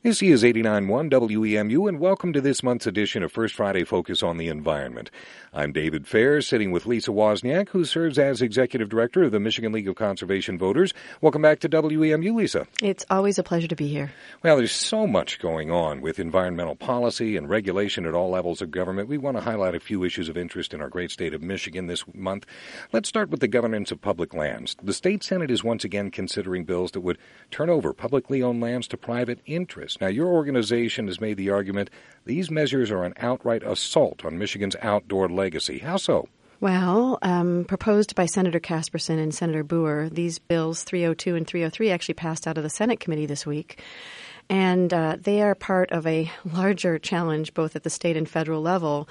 This is 89.1 WEMU, and welcome to this month's edition of First Friday Focus on the Environment. I'm David Fair, sitting with Lisa Wozniak, who serves as Executive Director of the Michigan League of Conservation Voters. Welcome back to WEMU, Lisa. It's always a pleasure to be here. Well, there's so much going on with environmental policy and regulation at all levels of government. We want to highlight a few issues of interest in our great state of Michigan this month. Let's start with the governance of public lands. The state Senate is once again considering bills that would turn over publicly owned lands to private interests. Now, your organization has made the argument these measures are an outright assault on Michigan's outdoor legacy. How so? Well, proposed by Senator Casperson and Senator Boer, these bills 302 and 303 actually passed out of the Senate committee this week. And they are part of a larger challenge both at the state and federal level.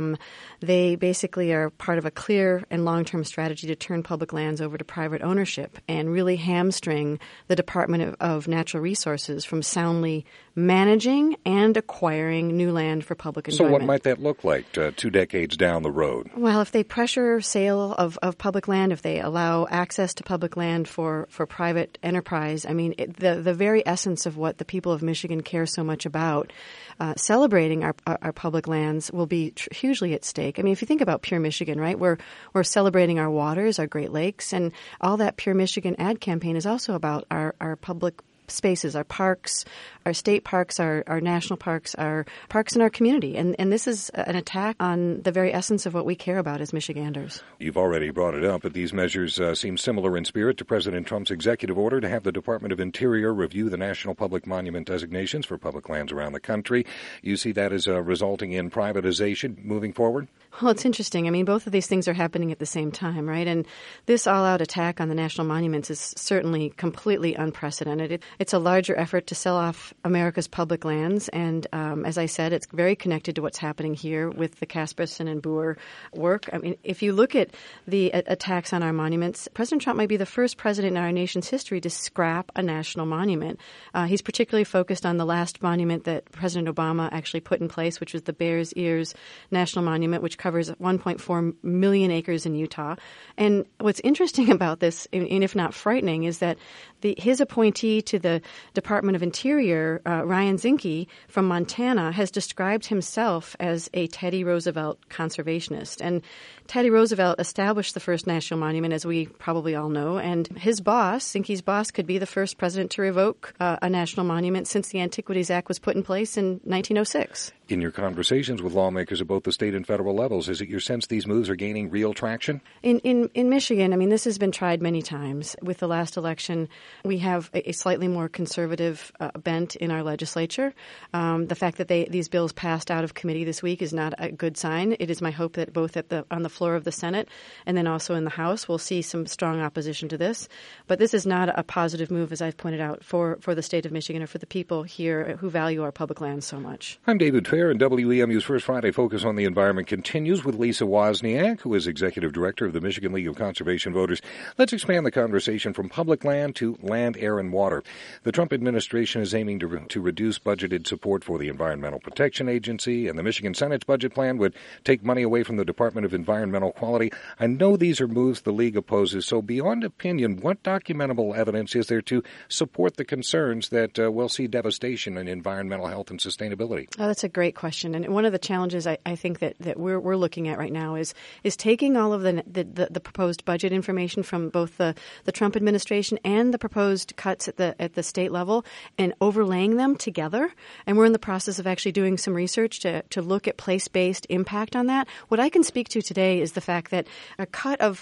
They basically are part of a clear and long-term strategy to turn public lands over to private ownership and really hamstring the Department of Natural Resources from soundly managing and acquiring new land for public enjoyment. So what might that look like 2 decades down the road? Well, if they pressure sale of public land, if they allow access to public land for private enterprise, I mean, the very essence of what the people of Michigan care so much about, celebrating our public lands will be hugely at stake. I mean, if you think about Pure Michigan, right, we're celebrating our waters, our Great Lakes, and all that Pure Michigan ad campaign is also about our public spaces, our parks, our state parks, our national parks, our parks in our community. And this is an attack on the very essence of what we care about as Michiganders. You've already brought it up, but these measures seem similar in spirit to President Trump's executive order to have the Department of Interior review the National Public Monument designations for public lands around the country. You see that as resulting in privatization moving forward? Well, it's interesting. I mean, both of these things are happening at the same time, right? And this all-out attack on the national monuments is certainly completely unprecedented. It's a larger effort to sell off America's public lands. And as I said, it's very connected to what's happening here with the Casperson and Boer work. I mean, if you look at the attacks on our monuments, President Trump might be the first president in our nation's history to scrap a national monument. He's particularly focused on the last monument that President Obama actually put in place, which was the Bears Ears National Monument, which covers 1.4 million acres in Utah. And what's interesting about this, and if not frightening, is that his appointee to the Department of Interior, Ryan Zinke from Montana, has described himself as a Teddy Roosevelt conservationist. And Teddy Roosevelt established the first national monument, as we probably all know, and his boss, Zinke's boss, could be the first president to revoke a national monument since the Antiquities Act was put in place in 1906. In your conversations with lawmakers at both the state and federal levels, is it your sense these moves are gaining real traction? In Michigan, I mean, this has been tried many times. With the last election, we have a slightly more conservative bent in our legislature. The fact that these bills passed out of committee this week is not a good sign. It is my hope that both on the floor of the Senate and then also in the House, we'll see some strong opposition to this. But this is not a positive move, as I've pointed out, for the state of Michigan or for the people here who value our public lands so much. I'm David Fair, and WEMU's First Friday Focus on the Environment continues with Lisa Wozniak, who is Executive Director of the Michigan League of Conservation Voters. Let's expand the conversation from public land to land, air, and water. The Trump administration is aiming to reduce budgeted support for the Environmental Protection Agency, and the Michigan Senate's budget plan would take money away from the Department of Environmental Quality. I know these are moves the League opposes, so beyond opinion, what documentable evidence is there to support the concerns that we'll see devastation in environmental health and sustainability? Oh, that's a great question. And one of the challenges I think that we're looking at right now is taking all of the proposed budget information from both the Trump administration and the proposed cuts at the state level and overlaying them together. And we're in the process of actually doing some research to look at place-based impact on that. What I can speak to today is the fact that a cut of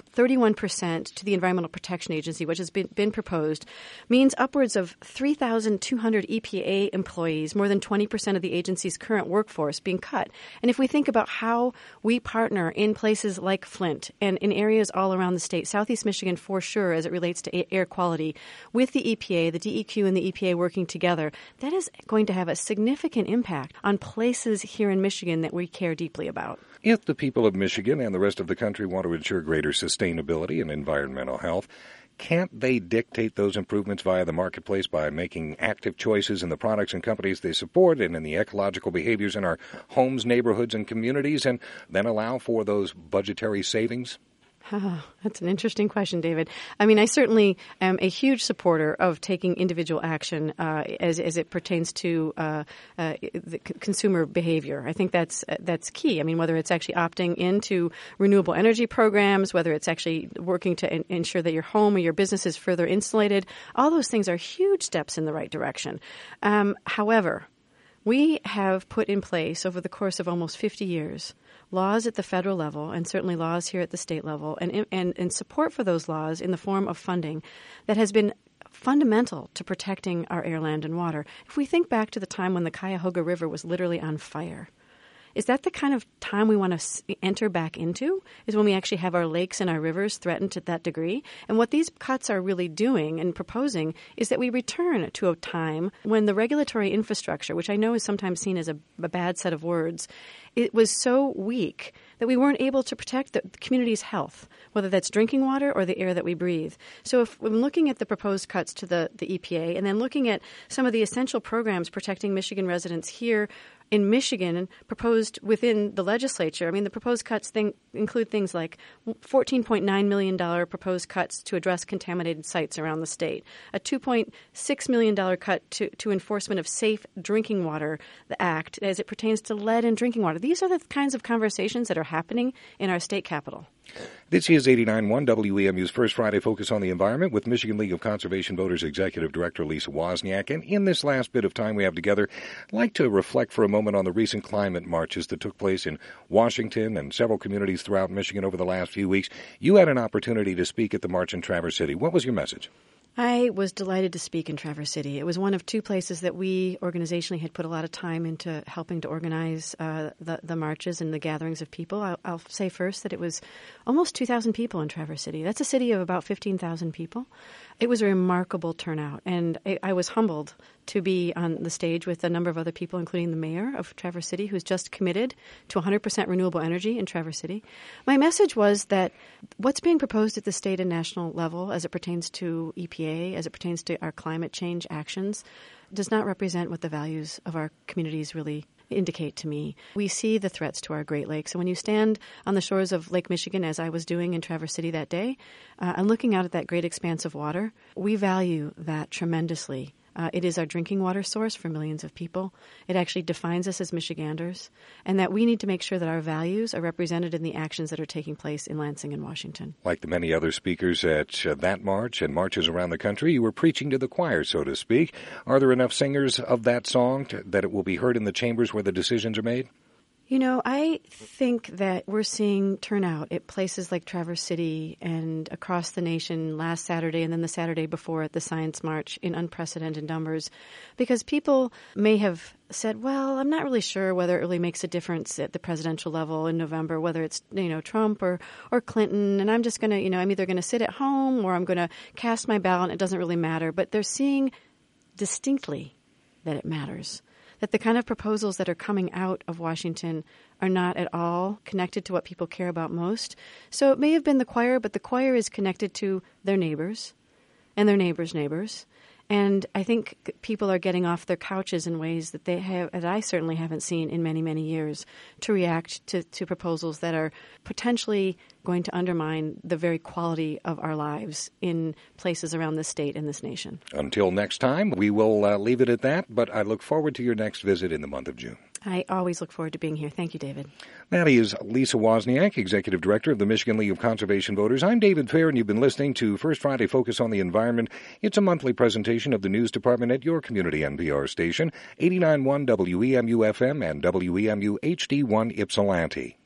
31% to the Environmental Protection Agency, which has been proposed, means upwards of 3,200 EPA employees, more than 20% of the agency's current workforce being cut. And if we think about how we partner in places like Flint and in areas all around the state, Southeast Michigan for sure as it relates to air quality, with the EPA, the DEQ and the EPA working together, that is going to have a significant impact on places here in Michigan that we care deeply about. If the people of Michigan and the rest of the country want to ensure greater sustainability and environmental health, can't they dictate those improvements via the marketplace by making active choices in the products and companies they support and in the ecological behaviors in our homes, neighborhoods, and communities, and then allow for those budgetary savings? Oh, that's an interesting question, David. I mean, I certainly am a huge supporter of taking individual action as it pertains to the consumer behavior. I think that's key. I mean, whether it's actually opting into renewable energy programs, whether it's actually working to ensure that your home or your business is further insulated, all those things are huge steps in the right direction. However, we have put in place over the course of almost 50 years laws at the federal level and certainly laws here at the state level and support for those laws in the form of funding that has been fundamental to protecting our air, land, and water. If we think back to the time when the Cuyahoga River was literally on fire, is that the kind of time we want to enter back into? Is when we actually have our lakes and our rivers threatened to that degree? And what these cuts are really doing and proposing is that we return to a time when the regulatory infrastructure, which I know is sometimes seen as a bad set of words, it was so weak that we weren't able to protect the community's health, whether that's drinking water or the air that we breathe. So if I'm looking at the proposed cuts to the EPA and then looking at some of the essential programs protecting Michigan residents here in Michigan proposed within the legislature, I mean, the proposed cuts include things like $14.9 million proposed cuts to address contaminated sites around the state, a $2.6 million cut to enforcement of Safe Drinking Water, the Act, as it pertains to lead in drinking water. These are the kinds of conversations that are happening in our state capitol. This is 89.1 WEMU's First Friday Focus on the Environment with Michigan League of Conservation Voters Executive Director Lisa Wozniak. And in this last bit of time we have together, I'd like to reflect for a moment on the recent climate marches that took place in Washington and several communities throughout Michigan over the last few weeks. You had an opportunity to speak at the march in Traverse City. What was your message? I was delighted to speak in Traverse City. It was one of two places that we organizationally had put a lot of time into helping to organize the marches and the gatherings of people. I'll say first that it was almost 2,000 people in Traverse City. That's a city of about 15,000 people. It was a remarkable turnout, and I was humbled to be on the stage with a number of other people, including the mayor of Traverse City, who's just committed to 100% renewable energy in Traverse City. My message was that what's being proposed at the state and national level as it pertains to EPA, as it pertains to our climate change actions, does not represent what the values of our communities really indicate to me. We see the threats to our Great Lakes. And when you stand on the shores of Lake Michigan, as I was doing in Traverse City that day, and looking out at that great expanse of water, we value that tremendously. It is our drinking water source for millions of people. It actually defines us as Michiganders, and that we need to make sure that our values are represented in the actions that are taking place in Lansing and Washington. Like the many other speakers at that march and marches around the country, you were preaching to the choir, so to speak. Are there enough singers of that song that it will be heard in the chambers where the decisions are made? You know, I think that we're seeing turnout at places like Traverse City and across the nation last Saturday and then the Saturday before at the Science March in unprecedented numbers, because people may have said, well, I'm not really sure whether it really makes a difference at the presidential level in November, whether it's, Trump or Clinton, and I'm just going to, I'm either going to sit at home or I'm going to cast my ballot. It doesn't really matter. But they're seeing distinctly that it matters. That the kind of proposals that are coming out of Washington are not at all connected to what people care about most. So it may have been the choir, but the choir is connected to their neighbors and their neighbors' neighbors. And I think people are getting off their couches in ways that that I certainly haven't seen in many, many years, to react to proposals that are potentially going to undermine the very quality of our lives in places around this state and this nation. Until next time, we will leave it at that, but I look forward to your next visit in the month of June. I always look forward to being here. Thank you, David. That is Lisa Wozniak, Executive Director of the Michigan League of Conservation Voters. I'm David Fair, and you've been listening to First Friday Focus on the Environment. It's a monthly presentation of the news department at your community NPR station, 89.1 WEMU FM and WEMU HD1 Ypsilanti.